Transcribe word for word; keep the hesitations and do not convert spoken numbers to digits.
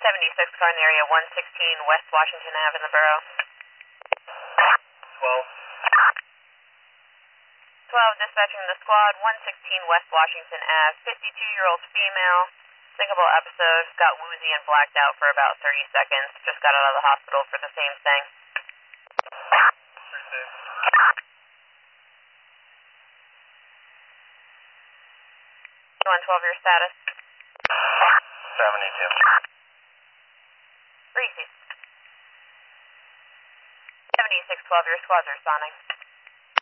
seventy-six car in the area, one sixteen West Washington Avenue in the borough. twelve. twelve, dispatching the squad, one sixteen West Washington Avenue, fifty-two-year-old female, thinkable episode, got woozy and blacked out for about thirty seconds, just got out of the hospital for the same thing. one twelve, your status? seventy-two. Reese. seventy-six twelve, your squads are responding.